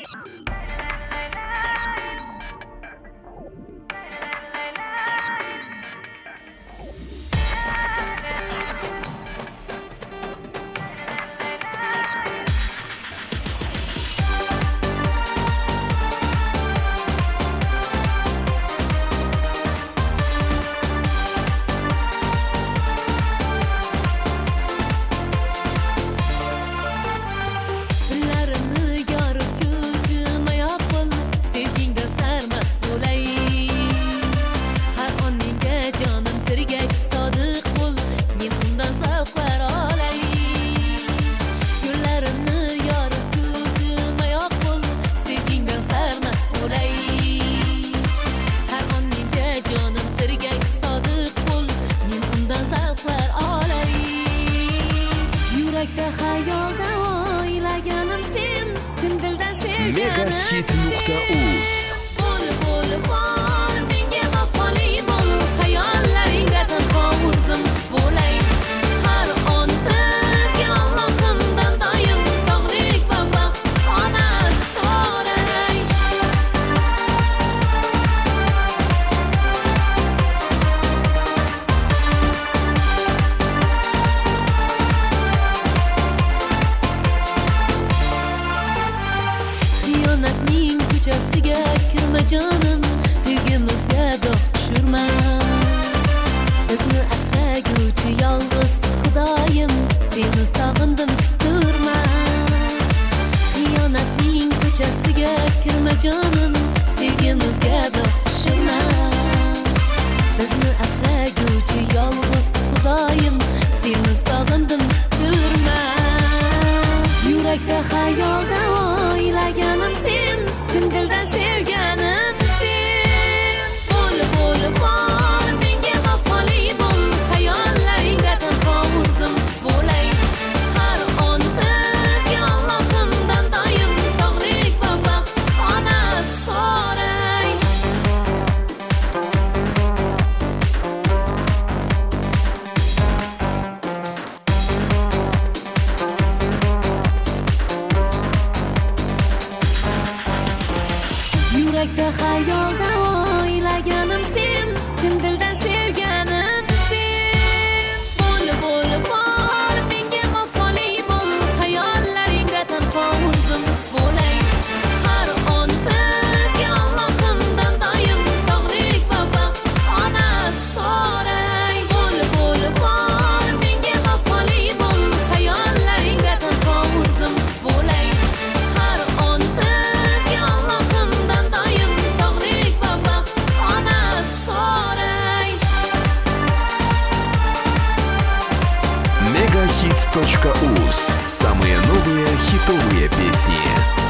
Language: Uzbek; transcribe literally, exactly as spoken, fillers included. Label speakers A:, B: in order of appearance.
A: megahit nuqta uz
B: ko'chasiga kirma jonim, sevgimizga dog' tushirma. Bizni asraguvchi yolg'iz Xudoyim, seni sog'indim kuttirma. Xiyonatning ko'chasiga kirma jonim, sevgimizga dog' tushirma. Bizni asraguvchi yolg'iz Xudoyim, seni sog'indim kuttirma. Yurakda xayolda o'ylaganim sen, chin dildan sevganim sen. Bo'l, bo'l, bo'l, menga vafoli bo'l, xayollaringda tanho o'zim bo'lay. Har on bizga Allohimdan doim sog'lik va baxt omad so'ray. Yurakda xayolda o'ylaganim sen, chin dildan sevganim sen. Bo'l, bo'l, bo'l, menga vafoli bo'l, xayollaringda tanho o'zim bo'lay. Har on bizga Allohimdan doim sog'lik va baxt omad so'ray. Bo'l, bo'l, bo'l, menga vafoli bo'l, xayollaringda tanho o'zim bo'lay. Har on bizga Allohimdan doim sog'lik va baxt omad so'ray.
A: megahit точка uz. Самые новые хитовые песни.